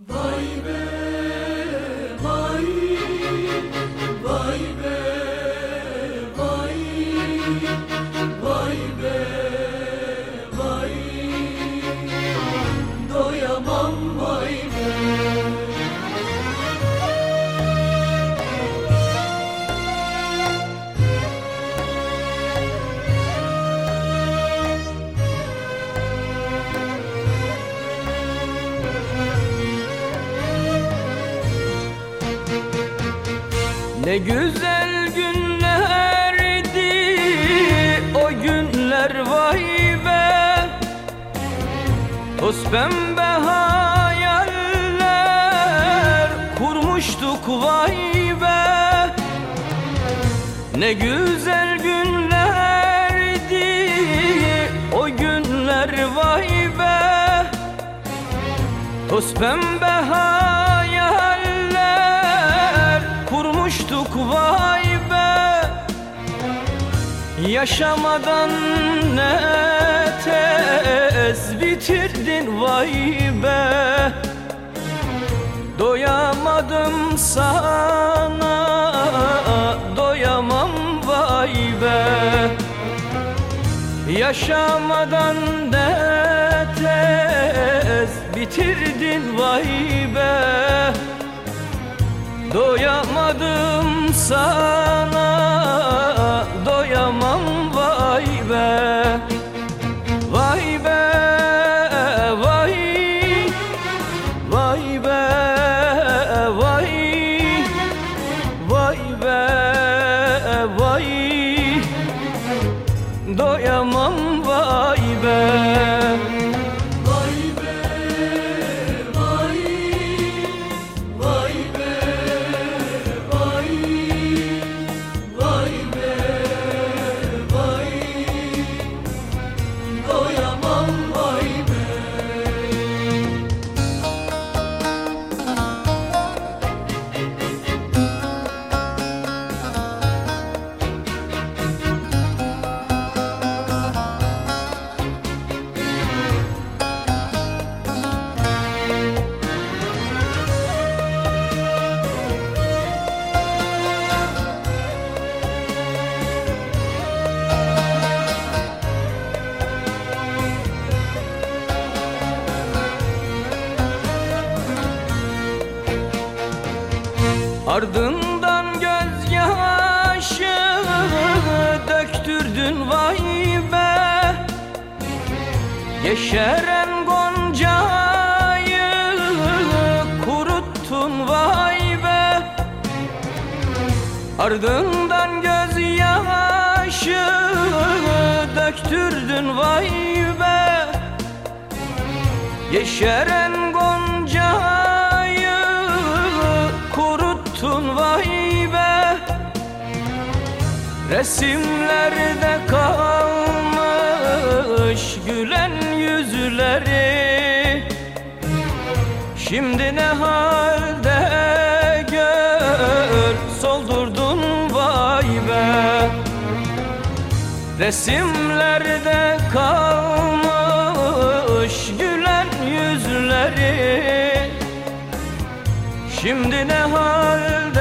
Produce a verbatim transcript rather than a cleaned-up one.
Vay be, vay, vay be, vay, vay be, vay, doyamam vay be. Ne güzel günlerdi o günler vay be, toz pembe hayaller kurmuştuk vay be. Ne güzel günlerdi o günler vay be, toz pembe hayaller kurmuştuk vay be. Yaşamadan ne tez bitirdin vay be. Doyamadım sana, doyamam vay be. Yaşamadan ne tez bitirdin vay be. Doyamadım sana, doyamam vay be. Vay be, vay, vay be, vay, vay be, vay, doyamam vay be. Ardından gözyaşı döktürdün vay be. Yeşeren goncayı kuruttun vay be. Ardından gözyaşı döktürdün vay be. Yeşeren goncayı kuruttun vay be. Resimlerde kalmış gülen yüzleri, şimdi ne halde gör soldurdun vay be. Resimlerde kalmış gülen yüzleri, şimdi ne halde